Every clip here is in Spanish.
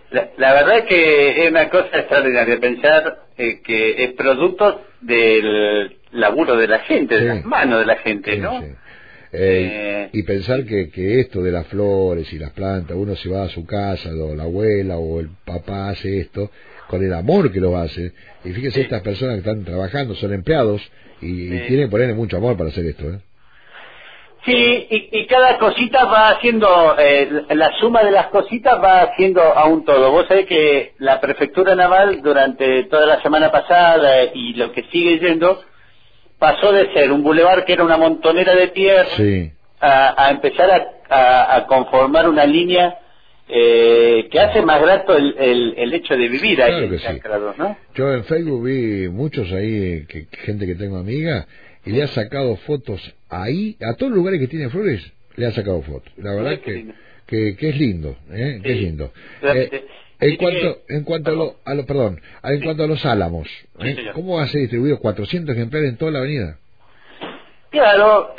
La verdad es que es una cosa extraordinaria pensar que es producto del laburo de la gente, Sí, de las manos de la gente, sí, ¿no? sí. Y pensar que esto de las flores y las plantas, uno se va a su casa, o la abuela o el papá hace esto con el amor que lo hace. Y fíjese, Sí, estas personas que están trabajando son empleados y sí. tienen que ponerle mucho amor para hacer esto, ¿eh? Sí, y cada cosita va haciendo, la suma de las cositas va haciendo a un todo. Vos sabés que la Prefectura Naval durante toda la semana pasada y lo que sigue yendo, pasó de ser un bulevar que era una montonera de tierra Sí, a empezar a conformar una línea que hace más grato el hecho de vivir ahí claro en que sí. Chacrado, ¿no? Yo en Facebook vi muchos ahí, gente que tengo amiga, y le ha sacado fotos ahí, a todos los lugares que tiene flores, le ha sacado fotos. La verdad Qué lindo. que es lindo, ¿eh? Que es Sí, lindo. realmente. En Viste que... cuanto Perdón. en Sí, cuanto a los álamos, sí, señor. ¿cómo va a ser distribuido 400 ejemplares en toda la avenida? Claro,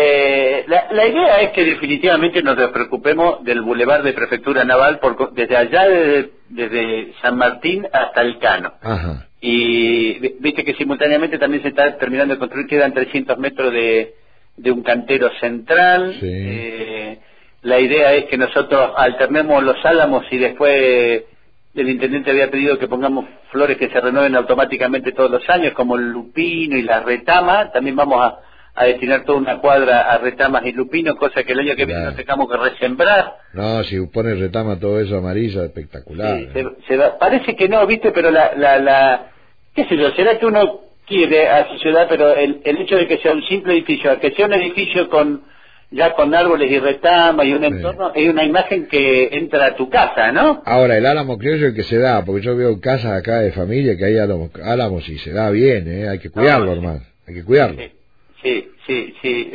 la idea es que definitivamente nos preocupemos del bulevar de Prefectura Naval desde allá, desde San Martín hasta el Cano. Ajá, Y viste que simultáneamente también se está terminando de construir, quedan 300 metros de un cantero central. sí, La idea es que nosotros alternemos los álamos y después el intendente había pedido que pongamos flores que se renueven automáticamente todos los años, como el lupino y la retama. También vamos a destinar toda una cuadra a retamas y lupinos, cosa que el año que viene no claro. tengamos que resembrar. No, si pone retama todo eso amarillo, espectacular, Sí, ¿eh? parece que no, viste, pero qué sé yo, será que uno quiere a su ciudad, pero el hecho de que sea un simple edificio, a que sea un edificio ya con árboles y retamas y un Sí. entorno, es una imagen que entra a tu casa, ¿no? Ahora, el álamo criollo es el que se da, porque yo veo casas acá de familia que hay álamos y se da bien, ¿eh? Hay que cuidarlo, No, hermano, hay que cuidarlo. sí.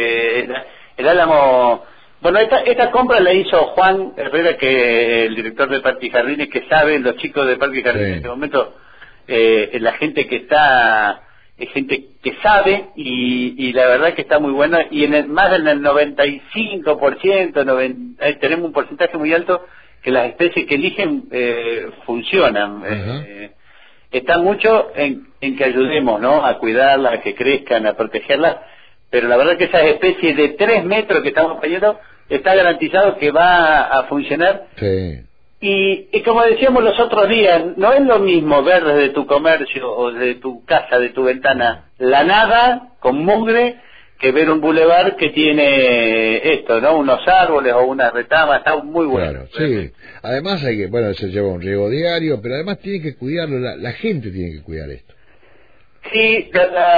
El álamo... Bueno, esta compra la hizo Juan Herrera, que el director de Parque y Jardines, que sabe, los chicos de Parque y Jardines en Sí, este momento, la gente que está, es gente que sabe y la verdad que está muy buena, y más del 95%, tenemos un porcentaje muy alto que las especies que eligen funcionan. ajá, Está mucho en que ayudemos, ¿no? A cuidarlas, a que crezcan, a protegerlas, pero la verdad que esas especies de 3 metros que estamos poniendo está garantizado que va a funcionar. sí. Y como decíamos los otros días, no es lo mismo ver desde tu comercio o de tu casa, de tu ventana, la nada con mugre, que ver un bulevar que tiene esto, ¿no? Unos árboles o una retama, está muy bueno. Claro, sí. Además hay que, bueno, se lleva un riego diario, pero además tiene que cuidarlo, la gente tiene que cuidar esto. Sí,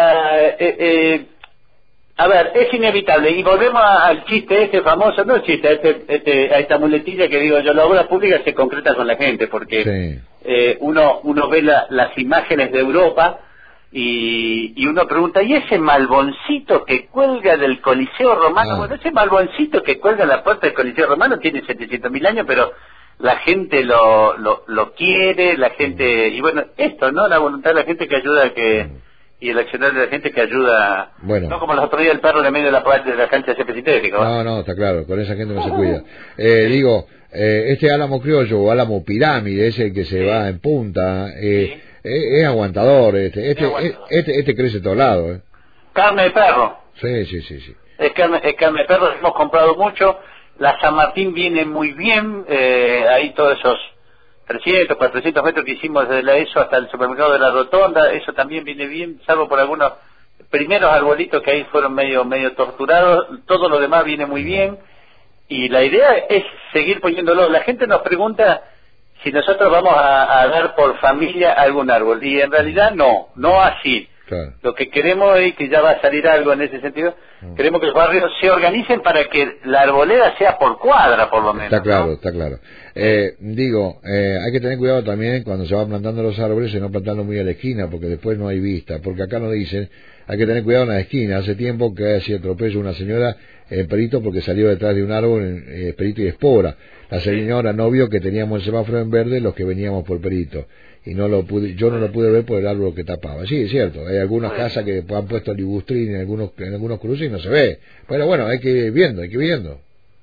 a ver, es inevitable, y volvemos al chiste este famoso, no el chiste, a esta muletilla que digo yo, la obra pública se concreta con la gente, porque Sí, uno ve las imágenes de Europa y uno pregunta, ¿y ese malboncito que cuelga del Coliseo Romano? ah, Bueno, ese malboncito que cuelga en la puerta del Coliseo Romano tiene 700.000 años, pero la gente lo quiere, la gente, y bueno, esto, ¿no? La voluntad de la gente que ayuda a que... y el accionar de la gente que ayuda, bueno. no como los otros días el perro en el medio de la cancha de césped sintético, ¿va? No, no, está claro, con esa gente no se cuida. Digo, este álamo criollo o álamo pirámide, ese que se Sí, va en punta, sí, es aguantador, es aguantador. este crece a todos lados, ¿eh? Carne de perro, Sí, sí, sí, sí. es carne de perro, hemos comprado mucho, la San Martín viene muy bien, ahí todos esos 300, 400 metros que hicimos desde la ESO hasta el supermercado de la Rotonda, eso también viene bien, salvo por algunos primeros arbolitos que ahí fueron medio torturados, todo lo demás viene muy bien, y la idea es seguir poniéndolo. La gente nos pregunta si nosotros vamos a dar por familia algún árbol, y en realidad no así. Claro. Lo que queremos es que ya va a salir algo en ese sentido. Queremos que los barrios se organicen para que la arboleda sea por cuadra, por lo menos. Está claro, ¿no? está claro. Hay que tener cuidado también cuando se van plantando los árboles de no plantarlo muy a la esquina, porque después no hay vista. Porque acá nos dicen, hay que tener cuidado en la esquina. Hace tiempo que se atropelló una señora en Perito porque salió detrás de un árbol en Perito y Espora. La señora no vio que teníamos el semáforo en verde los que veníamos por Perito. Y yo no lo pude ver por el árbol que tapaba. Sí, es cierto, hay algunas casas que han puesto libustrín en algunos cruces y no se ve. Pero bueno, hay que ir viendo, hay que ir viendo.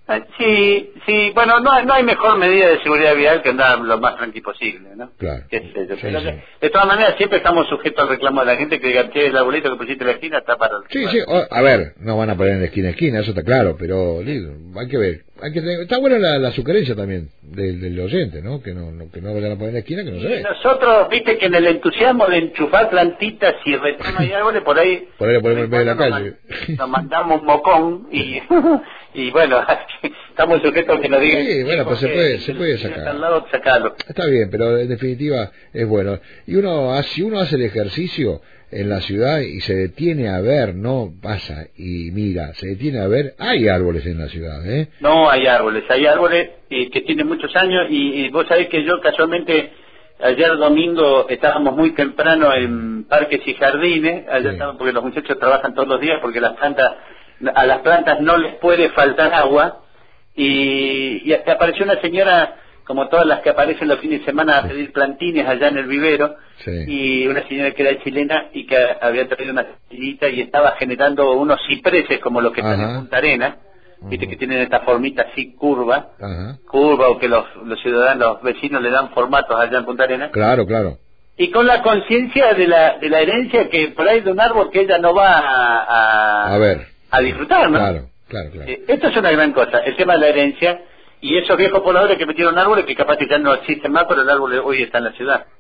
Sí, sí, bueno, no hay mejor medida de seguridad vial que andar lo más tranqui posible, ¿no? Claro. ¿Qué sé yo? Sí, Pero sí. de todas maneras siempre estamos sujetos al reclamo de la gente que diga, che, el arbolito que pusiste en la esquina está para... Sí, sí, a ver, no van a poner en esquina a esquina, eso está claro, pero digo, hay que ver, está buena la sugerencia también del oyente, ¿no? Que no vayan a poner en la esquina, que no se ve. Nosotros, viste que en el entusiasmo de enchufar plantitas y retoma y árboles, por ahí Lo ponemos en medio de la calle. nos mandamos un mocón y y bueno, estamos sujetos a que nos digan... Sí, bueno, pues se puede Está sacar. al lado, sacarlo. Está bien, pero en definitiva es bueno. Y si uno hace el ejercicio en la ciudad y se detiene a ver, no pasa y mira, se detiene a ver, hay árboles en la ciudad, ¿eh? No, hay árboles que tienen muchos años y vos sabés que yo casualmente ayer domingo estábamos muy temprano en parques y jardines, Sí. porque los muchachos trabajan todos los días porque a las plantas no les puede faltar agua y hasta apareció una señora como todas las que aparecen los fines de semana a pedir plantines allá en el vivero, Sí. y una señora que era chilena y que había traído una semillita y estaba generando unos cipreses como los que están en Punta Arena, viste que tienen esta formita así curva, o que los ciudadanos, los vecinos le dan formatos allá en Punta Arena. Claro, claro. Y con la conciencia de la herencia que por ahí de un árbol que ella no va A ver. a disfrutar, ¿no? Claro. Esto es una gran cosa, el tema de la herencia, y esos viejos pobladores que metieron árboles que capaz que ya no existen más, pero el árbol hoy está en la ciudad.